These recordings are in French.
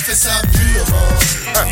fais ça purement.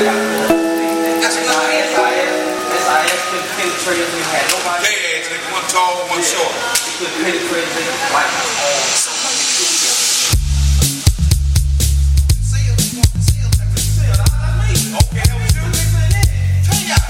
That's not SIS couldn't penetrate us. We had nobody. Yeah, it's one tall, one short. We couldn't penetrate us. Like, Okay, that was you. Tell ya.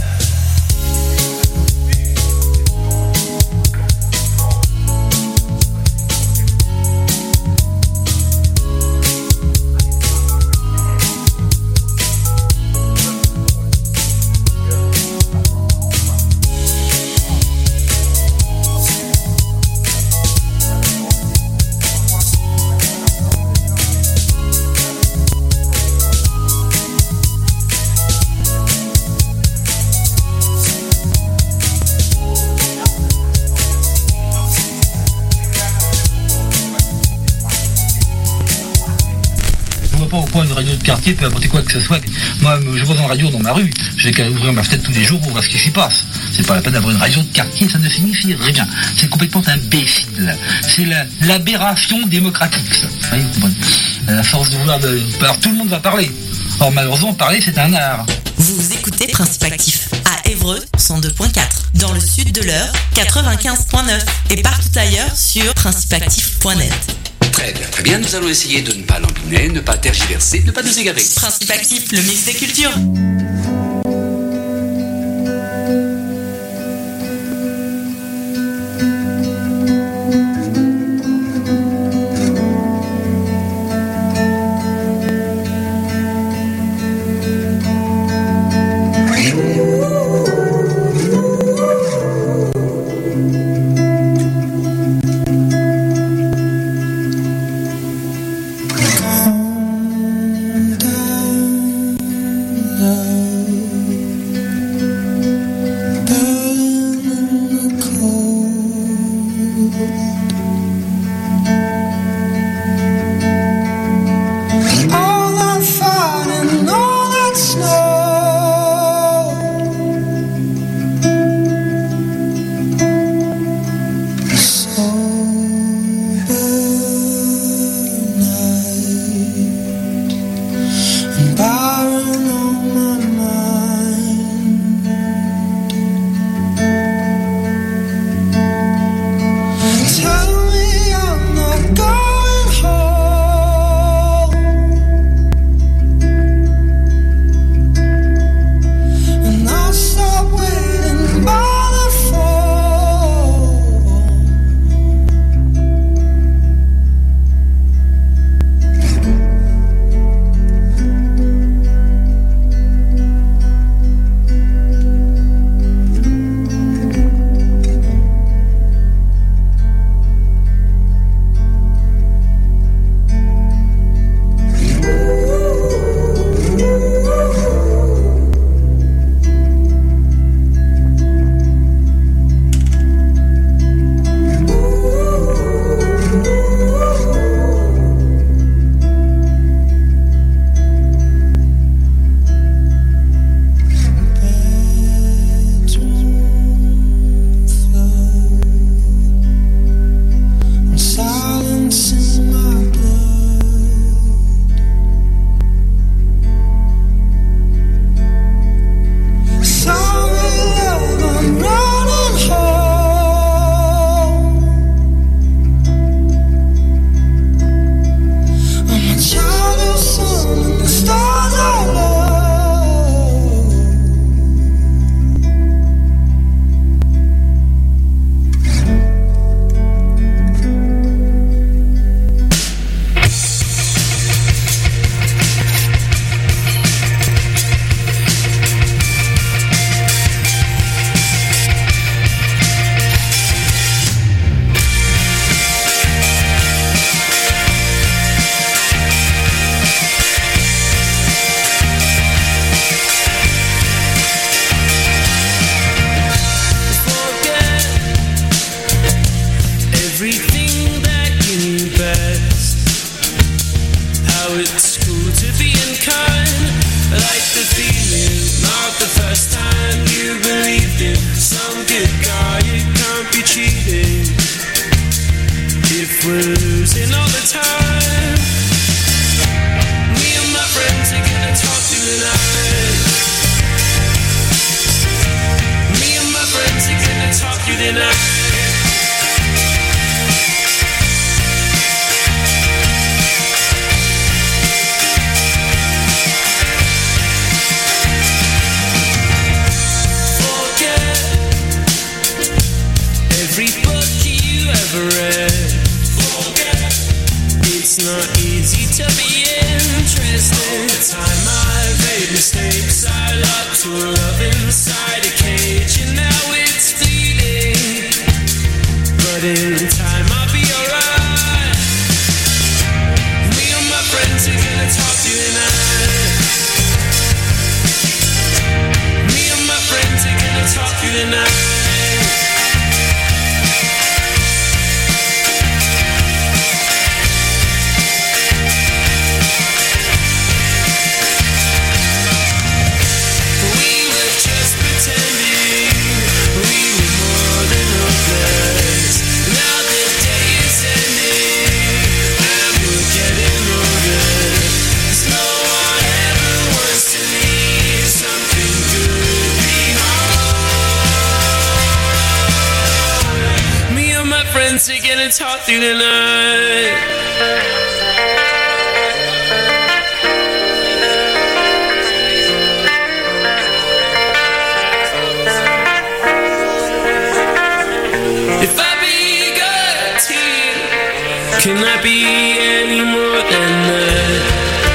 Pourquoi une radio de quartier peut apporter quoi que ce soit. Moi, je vois une radio dans ma rue, je vais qu'à ouvrir ma fenêtre tous les jours pour voir ce qui s'y passe. C'est pas la peine d'avoir une radio de quartier, ça ne signifie rien. C'est complètement imbécile. C'est l'aberration démocratique, ça. Vous voyez, vous comprenez. La force de vouloir alors tout le monde va parler. Or malheureusement, parler c'est un art. Vous écoutez Principe Actif à Évreux 102.4, dans le sud de l'Eure 95.9 et partout ailleurs sur principeactif.net. Très bien, nous allons essayer de ne pas lambiner, ne pas tergiverser, ne pas nous égarer. Principe Actif, le mix des cultures. we're losing all the time. Me and my friends are gonna talk through the night. tonight. Every book you ever read. It's not easy to be interested. The time I've made mistakes, I locked to love inside a cage, and now it's fleeting. But in time I'll be alright. Me and my friends are gonna talk to you tonight. Me and my friends are gonna talk to you tonight. Friends are gonna talk through the night. If I be good to you, can I be any more than that?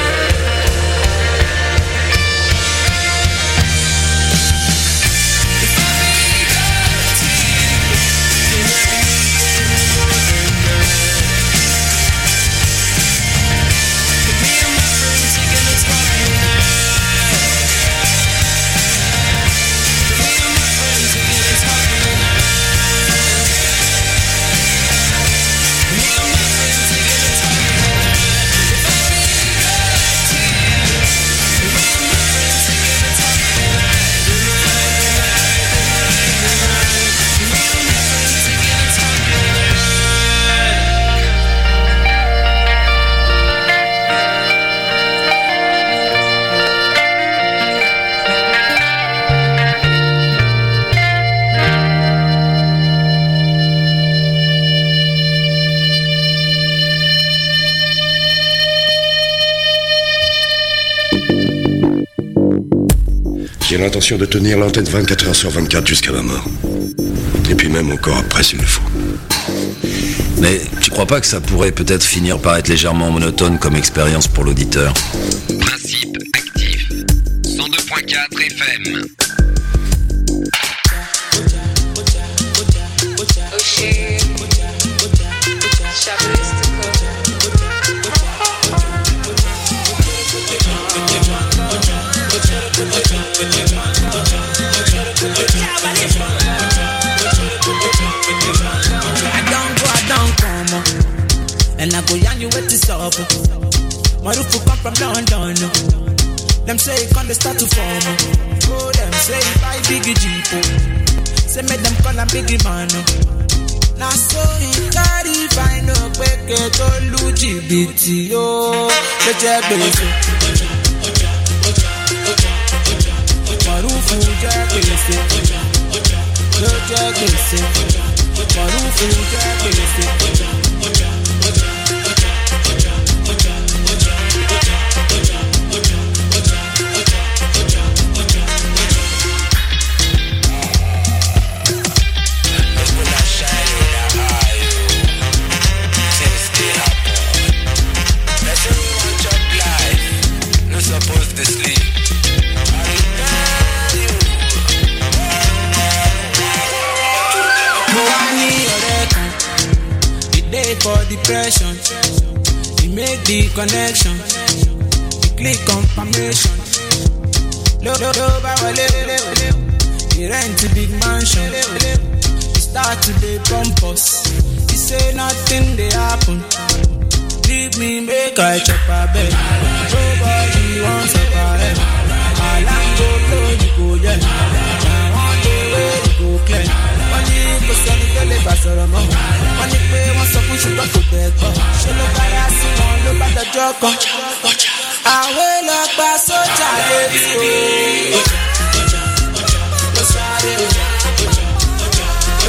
J'ai l'intention de tenir l'entête 24 heures sur 24 jusqu'à ma mort. Et puis même encore après s'il le faut. Mais tu crois pas que ça pourrait peut-être finir par être légèrement monotone comme expérience pour l'auditeur? Principe actif. 102.4 FM. And I go yarn you with this up. My roof will come from London. Them say it can't start to form. Oh, them say buy biggie jeep. Say make them call a biggie man. Now so he carry find a quick to LGBT. Oh, the jabber's. My roof will jabber's. The jabber's. My roof will jabber's. For depression, we make the connection, we click confirmation. We rent a big mansion, we start to dey pump us. We say nothing they happen. Leave me make I chop a bed. Nobody wants a bed. I like go blow you go yeah. I want the way you go clear. Money go send it to the basaramo. Money pay one so push it back to bed. She look like I see one look at the joke. I will up by so tired.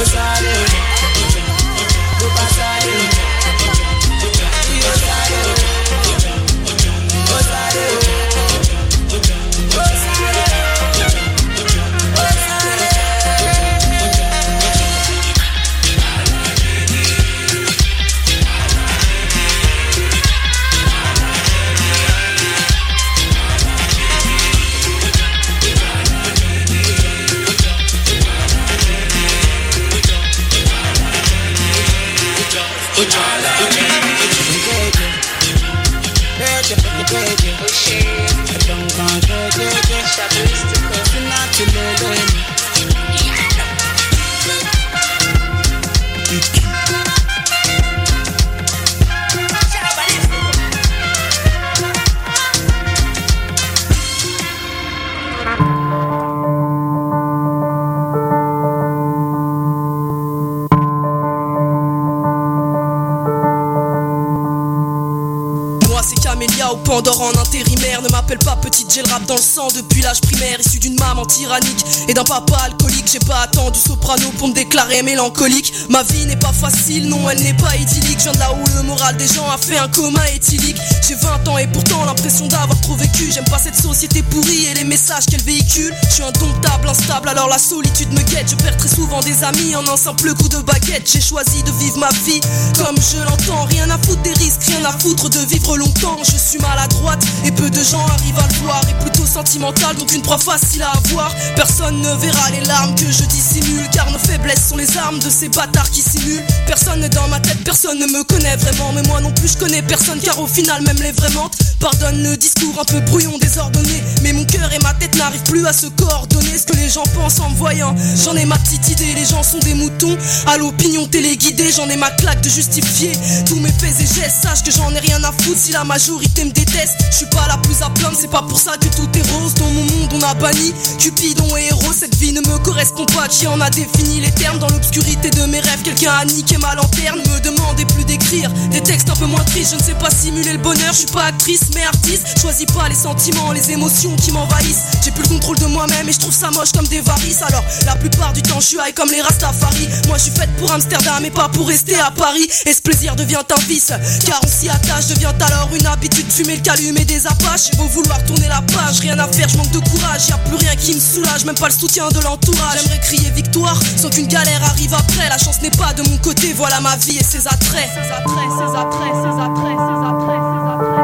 Pandore en intérimaire, ne m'appelle pas petite, j'ai le rap dans le sang depuis l'âge primaire. Issu d'une maman tyrannique et d'un papa alcoolique, j'ai pas attendu soprano pour me déclarer mélancolique. Ma vie n'est pas facile, non elle n'est pas idyllique. Je viens de là où le moral des gens a fait un coma éthylique. J'ai 20 ans et pourtant l'impression d'avoir trop vécu. J'aime pas cette société pourrie et les messages qu'elle véhicule. Je suis indomptable, instable, alors la solitude me guette. Je perds très souvent des amis en un simple coup de baguette. J'ai choisi de vivre ma vie comme je l'entends. Rien à foutre des risques, rien à foutre de vivre longtemps. Je suis maladroite et peu de gens arrivent à le voir. Et plutôt sentimentale, donc une proie facile à avoir. Personne ne verra les larmes que je dissimule, car nos faiblesses sont les armes de ces bâtards qui simulent. Personne n'est dans ma tête, personne ne me connaît vraiment. Mais moi non plus je connais personne, car au final même les vraies mentes pardonnent le discours un peu brouillon, désordonné. Mais mon cœur et ma tête n'arrivent plus à se coordonner. Ce que les gens pensent en me voyant, j'en ai ma petite idée. Les gens sont des moutons à l'opinion téléguidée. J'en ai ma claque de justifier tous mes faits et gestes. Sache que j'en ai rien à foutre si la majorité me déteste. Je suis pas la plus à plaindre, c'est pas pour ça que tout est rose. Dans mon monde on a banni Cupidon et héros. Cette vie ne me correspond pas, qui en a défini les termes. Dans l'obscurité de mes rêves, quelqu'un a niqué ma lanterne. Me demandez plus d'écrire des textes un peu moins tristes. Je ne sais pas simuler le bonheur, je suis pas actrice mais artiste. Choisis pas les sentiments, les émotions qui m'envahissent. J'ai plus le contrôle de moi-même et je trouve ça moche comme des varices. Alors la plupart du temps je suis high comme les Rastafari. Moi je suis faite pour Amsterdam et pas pour rester à Paris. Et ce plaisir devient un vice, car on s'y attache. Devient alors une habitude, fumer le calume et des apaches. J'ai beau vouloir tourner la page, rien à faire, je manque de courage. Y'a plus rien qui me soulage, même pas le soutien de l'entourage. J'aimerais crier victoire, sans qu'une galère arrive après. La chance n'est pas de mon côté, voilà ma vie et ses attraits. Ses attraits, ses attraits, ses attraits, ses attraits, ses attraits.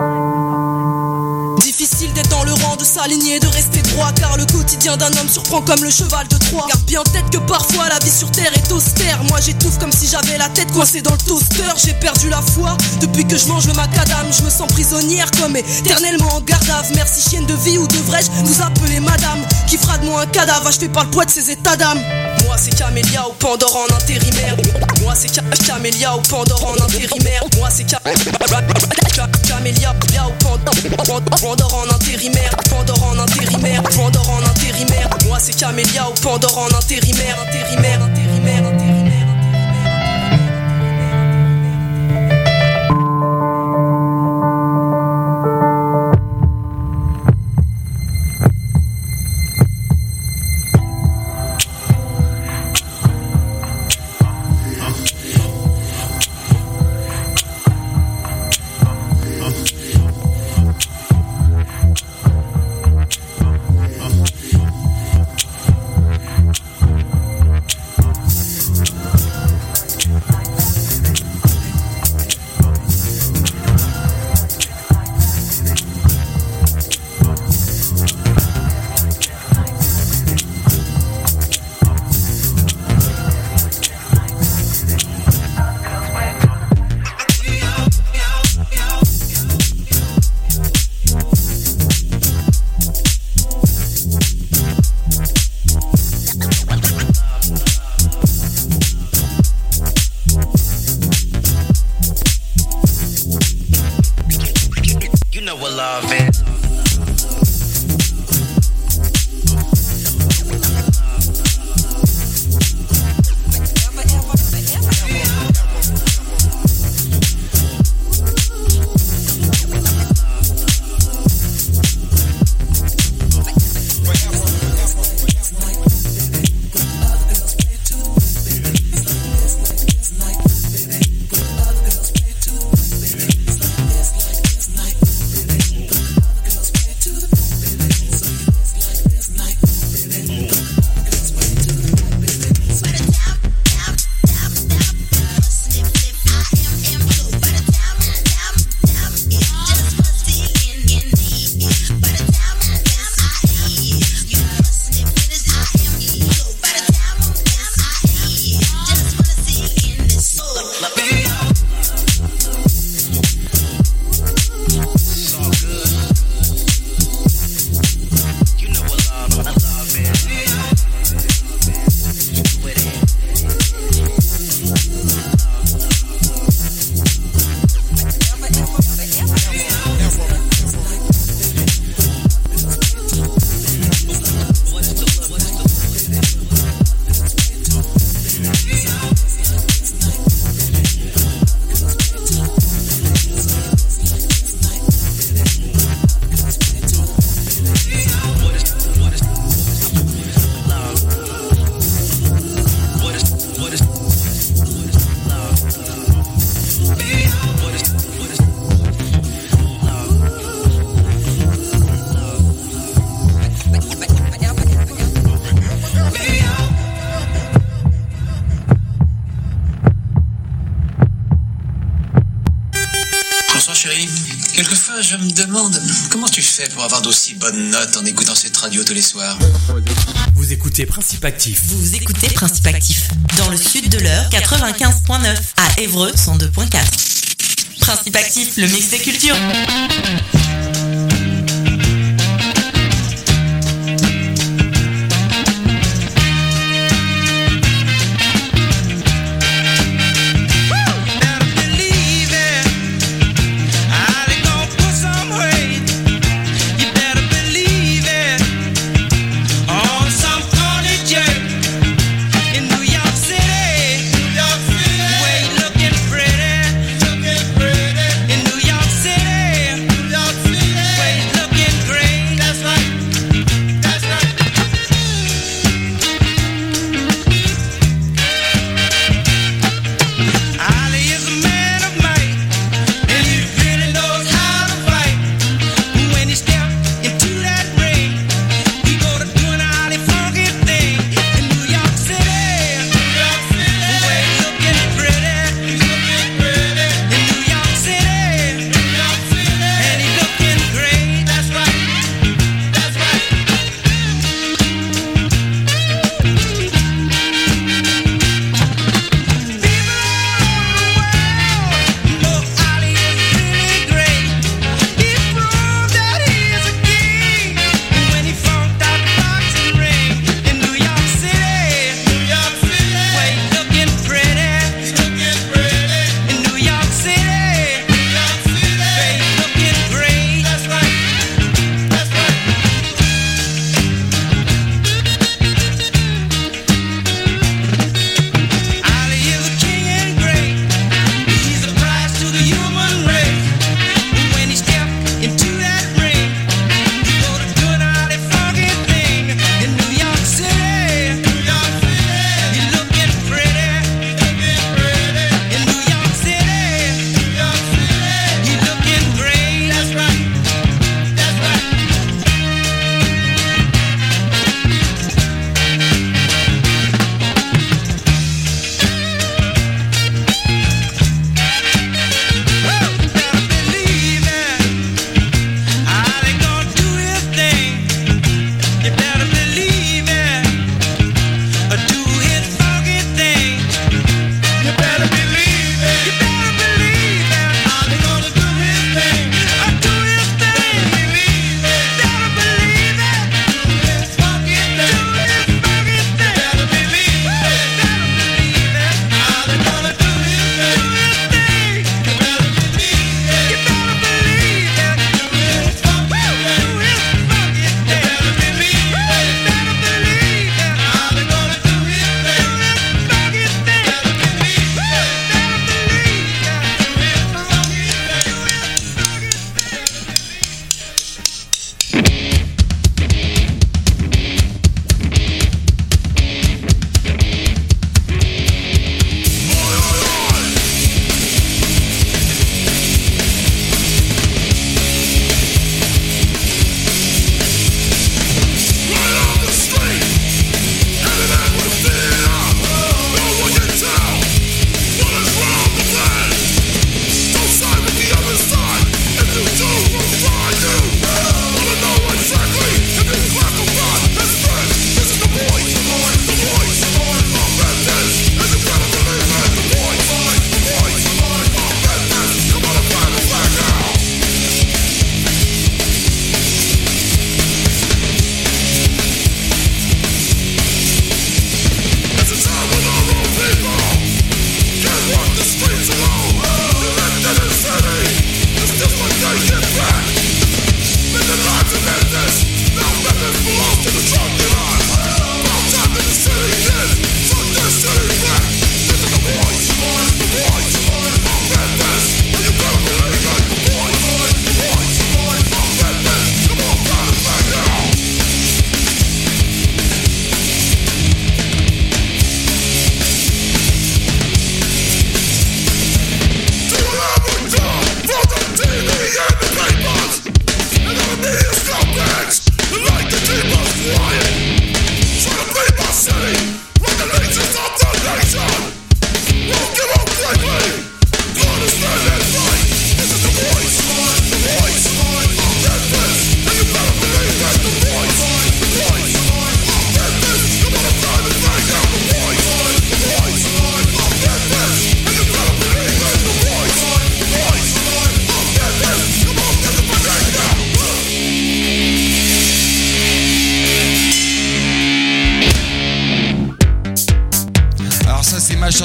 Difficile d'être dans le rang, de s'aligner, de rester droit, car le quotidien d'un homme surprend comme le cheval de Troie. Garde bien en tête que parfois la vie sur terre est austère. Moi j'étouffe comme si j'avais la tête coincée dans le toaster. J'ai perdu la foi depuis que je mange le macadam. Je me sens prisonnière comme éternellement en garde à vue. Merci chienne de vie, ou devrais-je vous appeler madame? Qui fera de moi un cadavre achevé par le poids de ses états d'âme? Moi c'est Camélia ou Pandore en intérimaire. Moi c'est Camélia ou Pandore en intérimaire. Moi c'est Camélia ou Pandore en intérimaire. Pandore en intérimaire. Pandore en intérimaire. Moi c'est Camélia ou Pandore en intérimaire. Intérimaire, intérimaire, intérimaire. chérie, quelquefois je me demande comment tu fais pour avoir d'aussi bonnes notes en écoutant cette radio tous les soirs. Vous écoutez Principe Actif. Vous écoutez Principe Actif. Dans le sud de l'heure, 95.9. À Évreux, 102.4. Principe Actif, le mix des cultures. Way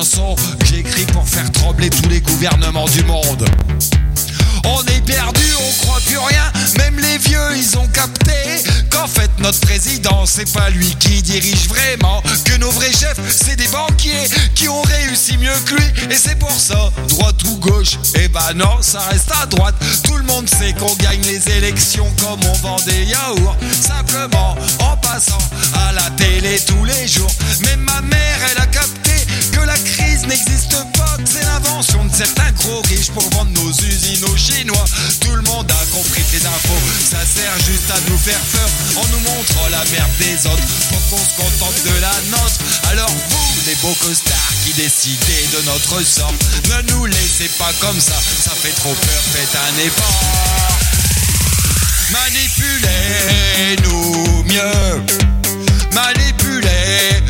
chanson que j'écris pour faire trembler tous les gouvernements du monde. On est perdu, on croit plus rien, même les vieux ils ont capté qu'en fait notre président c'est pas lui qui dirige vraiment, que nos vrais chefs c'est des banquiers qui ont réussi mieux que lui. Et c'est pour ça, droite ou gauche, eh ben non, ça reste à droite. Tout le monde sait qu'on gagne les élections comme on vend des yaourts, simplement en passant à la télé tous les jours. Même ma mère elle a capté que la crise n'existe pas, que c'est l'invention de certains gros riches pour vendre nos usines aux Chinois. Tout le monde a compris que les infos ça sert juste à nous faire peur en nous montrant la merde des autres pour qu'on se contente de la nôtre. Alors vous les beaux costards qui décidez de notre sort, ne nous laissez pas comme ça fait trop peur, faites un effort. Manipulez-nous mieux, manipulez